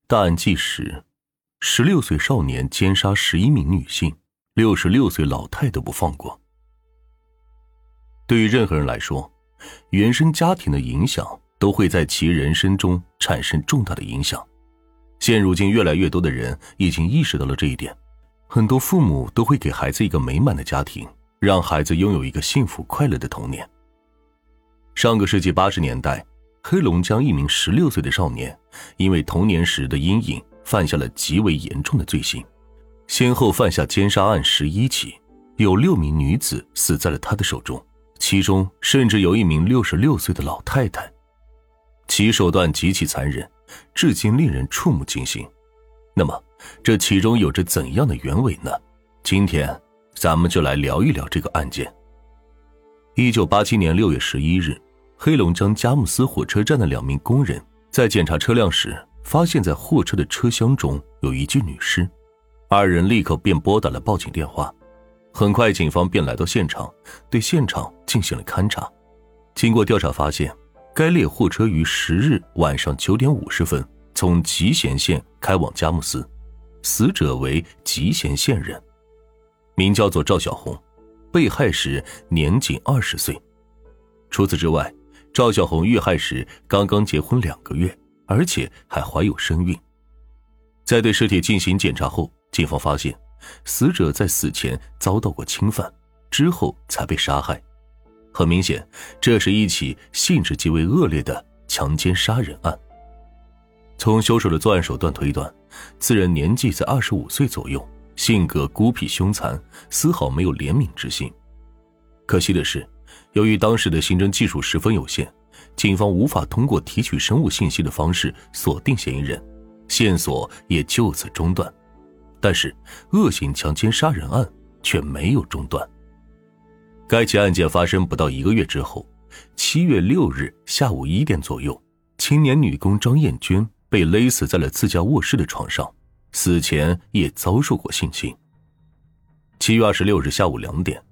大案纪实：16岁少年奸杀11名女性，66岁老太都不放过。对于任何人来说，原生家庭的影响都会在其人生中产生重大的影响。现如今越来越多的人已经意识到了这一点，很多父母都会给孩子一个美满的家庭，让孩子拥有一个幸福快乐的童年。上个世纪80年代，黑龙江一名16岁的少年因为童年时的阴影犯下了极为严重的罪行，先后犯下奸杀案11起，有6名女子死在了他的手中，其中甚至有一名66岁的老太太。其手段极其残忍，至今令人触目惊心。那么这其中有着怎样的原委呢？今天咱们就来聊一聊这个案件。1987年6月11日，黑龙江佳木斯火车站的2名工人在检查车辆时，发现在货车的车厢中有一具女尸。2人立刻便拨打了报警电话。很快警方便来到现场，对现场进行了勘查。经过调查发现，该列货车于10日晚上9点50分从集贤县开往佳木斯，死者为集贤县人，名叫做赵小红，被害时年仅20岁。除此之外，赵小红遇害时刚刚结婚2个月，而且还怀有身孕。在对尸体进行检查后，警方发现死者在死前遭到过侵犯，之后才被杀害。很明显，这是一起性质极为恶劣的强奸杀人案。从凶手的作案手段推断，此人年纪在25岁左右，性格孤僻凶残，丝毫没有怜悯之心。可惜的是，由于当时的刑侦技术十分有限，警方无法通过提取生物信息的方式锁定嫌疑人，线索也就此中断。但是恶性强奸杀人案却没有中断。该起案件发生不到1个月之后，7月6日下午1点左右，青年女工张艳娟被勒死在了自家卧室的床上，死前也遭受过性侵。7月26日下午2点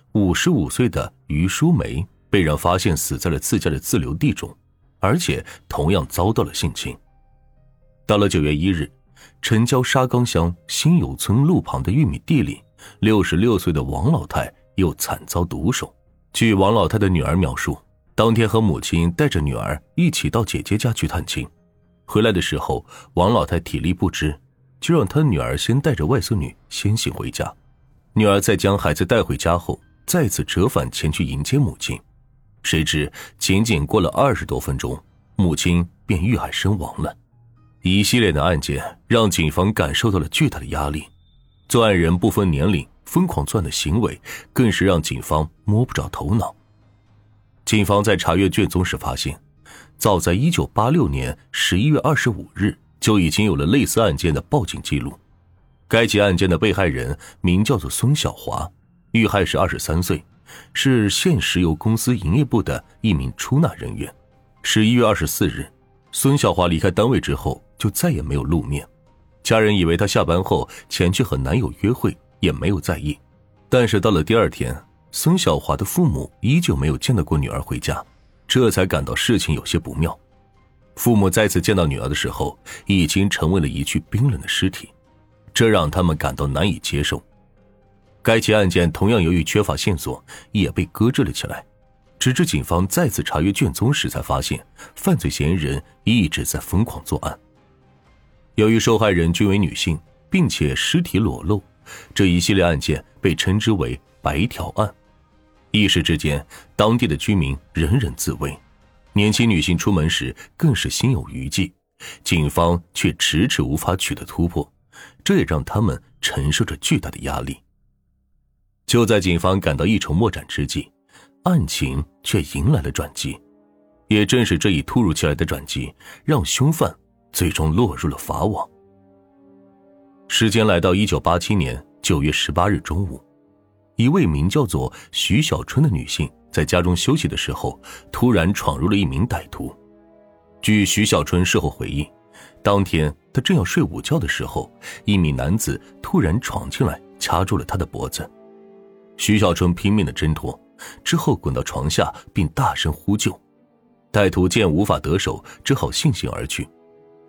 ，55岁的于淑梅被人发现死在了自家的自留地中，而且同样遭到了性侵。到了9月1日，城郊沙冈乡新友村路旁的玉米地里，66岁的王老太又惨遭毒手。据王老太的女儿描述，当天和母亲带着女儿一起到姐姐家去探亲，回来的时候王老太体力不支，就让她女儿先带着外孙女先行回家。女儿在将孩子带回家后，再次折返前去迎接母亲，谁知仅仅过了20多分钟，母亲便遇害身亡了。一系列的案件让警方感受到了巨大的压力，作案人不分年龄疯狂作案的行为更是让警方摸不着头脑。警方在查阅卷宗时发现，早在1986年11月25日就已经有了类似案件的报警记录。该起案件的被害人名叫做孙小华，遇害时23岁，是县石油公司营业部的一名出纳人员。11月24日，孙小华离开单位之后就再也没有露面，家人以为她下班后前去和男友约会，也没有在意。但是到了第2天，孙小华的父母依旧没有见到过女儿回家，这才感到事情有些不妙。父母再次见到女儿的时候，已经成为了一具冰冷的尸体，这让他们感到难以接受。该起案件同样由于缺乏线索，也被搁置了起来，直至警方再次查阅卷宗时才发现，犯罪嫌疑人一直在疯狂作案。由于受害人均为女性，并且尸体裸露，这一系列案件被称之为白条案。一时之间，当地的居民人人自危，年轻女性出门时更是心有余悸，警方却迟迟无法取得突破，这也让他们承受着巨大的压力。就在警方感到一筹莫展之际，案情却迎来了转机。也正是这一突如其来的转机，让凶犯最终落入了法网。时间来到1987年9月18日中午，一位名叫做徐小春的女性在家中休息的时候，突然闯入了一名歹徒。据徐小春事后回忆，当天她正要睡午觉的时候，一名男子突然闯进来，掐住了她的脖子。徐小春拼命地挣脱，之后滚到床下并大声呼救。歹徒见无法得手，只好悻悻而去。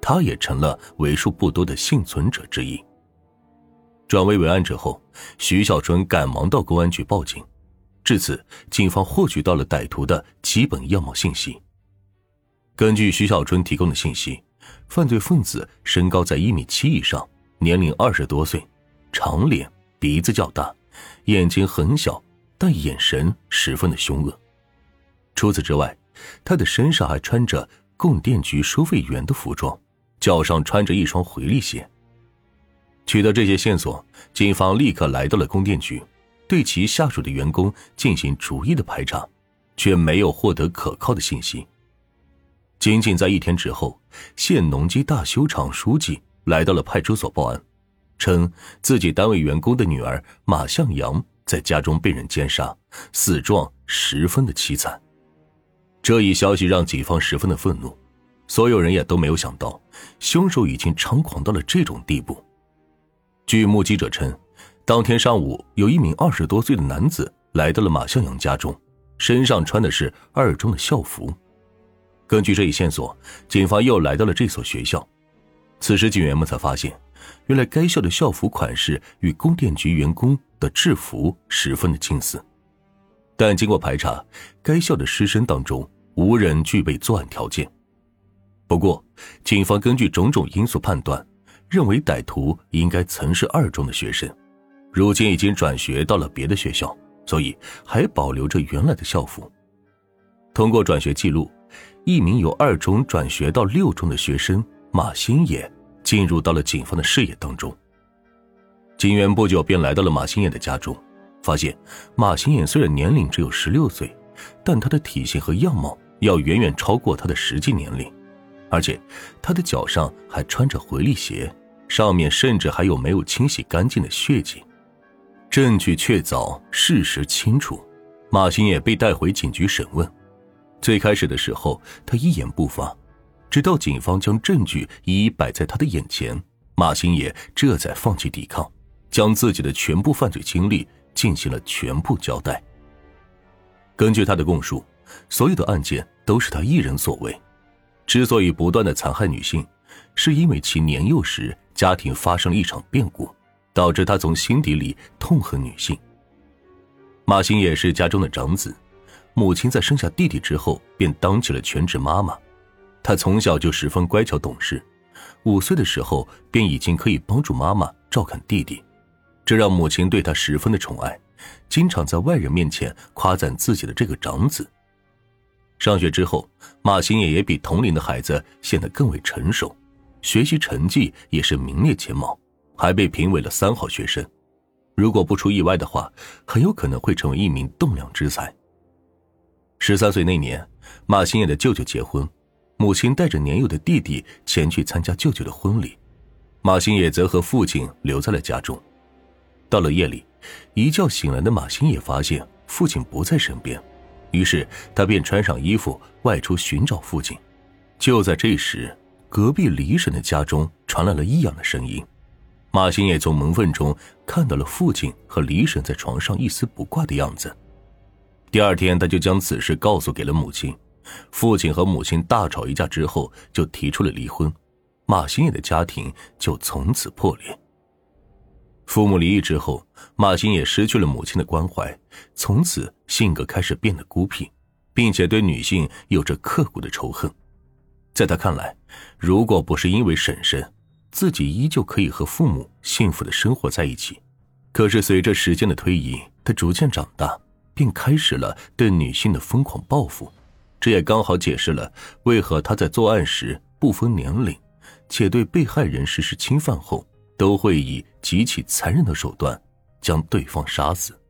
他也成了为数不多的幸存者之一。转危为安之后，徐小春赶忙到公安局报警。至此，警方获取到了歹徒的基本样貌信息。根据徐小春提供的信息，犯罪分子身高在1.7米以上，年龄20多岁，长脸，鼻子较大，眼睛很小，但眼神十分的凶恶。除此之外，他的身上还穿着供电局收费员的服装，脚上穿着一双回力鞋。取得这些线索，警方立刻来到了供电局，对其下属的员工进行逐一的排查，却没有获得可靠的信息。仅仅在1天之后，县农机大修厂书记来到了派出所报案，称自己单位员工的女儿马向阳在家中被人奸杀，死状十分的凄惨。这一消息让警方十分的愤怒，所有人也都没有想到，凶手已经猖狂到了这种地步。据目击者称，当天上午有一名20多岁的男子来到了马向阳家中，身上穿的是2中的校服。根据这一线索，警方又来到了这所学校。此时警员们才发现，原来该校的校服款式与供电局员工的制服十分的近似。但经过排查，该校的师生当中无人具备作案条件。不过，警方根据种种因素判断，认为歹徒应该曾是2中的学生，如今已经转学到了别的学校，所以还保留着原来的校服。通过转学记录，一名由2中转学到6中的学生马新野进入到了警方的视野当中。警员不久便来到了马新野的家中，发现马新野虽然年龄只有16岁，但他的体型和样貌要远远超过他的实际年龄，而且他的脚上还穿着回力鞋，上面甚至还有没有清洗干净的血迹。证据确凿，事实清楚，马新野被带回警局审问。最开始的时候，他一言不发，直到警方将证据一一摆在他的眼前，马新野这才放弃抵抗，将自己的全部犯罪经历进行了全部交代。根据他的供述，所有的案件都是他一人所为。之所以不断的残害女性，是因为其年幼时家庭发生了一场变故，导致他从心底里痛恨女性。马新野是家中的长子，母亲在生下弟弟之后便当起了全职妈妈。他从小就十分乖巧懂事，5岁的时候便已经可以帮助妈妈照看弟弟，这让母亲对他十分的宠爱，经常在外人面前夸赞自己的这个长子。上学之后，马新野也比同龄的孩子显得更为成熟，学习成绩也是名列前茅，还被评为了3好学生。如果不出意外的话，很有可能会成为一名栋梁之才。13岁那年，马新野的舅舅结婚，母亲带着年幼的弟弟前去参加舅舅的婚礼，马新野则和父亲留在了家中。到了夜里，一觉醒来的马新野发现父亲不在身边，于是他便穿上衣服外出寻找父亲。就在这时，隔壁李婶的家中传来了异样的声音。马新野从门缝中看到了父亲和李婶在床上一丝不挂的样子。第2天，他就将此事告诉给了母亲。父亲和母亲大吵一架之后，就提出了离婚，马新野的家庭就从此破裂。父母离异之后，马新野失去了母亲的关怀，从此性格开始变得孤僻，并且对女性有着刻骨的仇恨。在他看来，如果不是因为婶婶，自己依旧可以和父母幸福的生活在一起。可是随着时间的推移，他逐渐长大，便开始了对女性的疯狂报复。这也刚好解释了为何他在作案时不分年龄，且对被害人实施侵犯后，都会以极其残忍的手段将对方杀死。